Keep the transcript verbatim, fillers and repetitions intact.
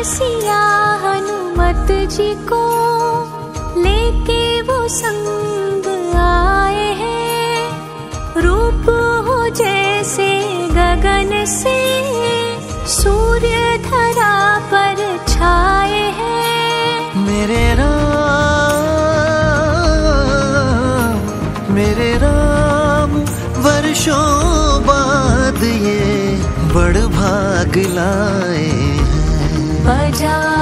सिया हनुमत जी को लेके वो संग आए हैं। रूप हो जैसे गगन से सूर्य धरा पर छाए हैं। मेरे राम मेरे राम वर्षों बाद ये बड़ भाग लाए हैं। बजा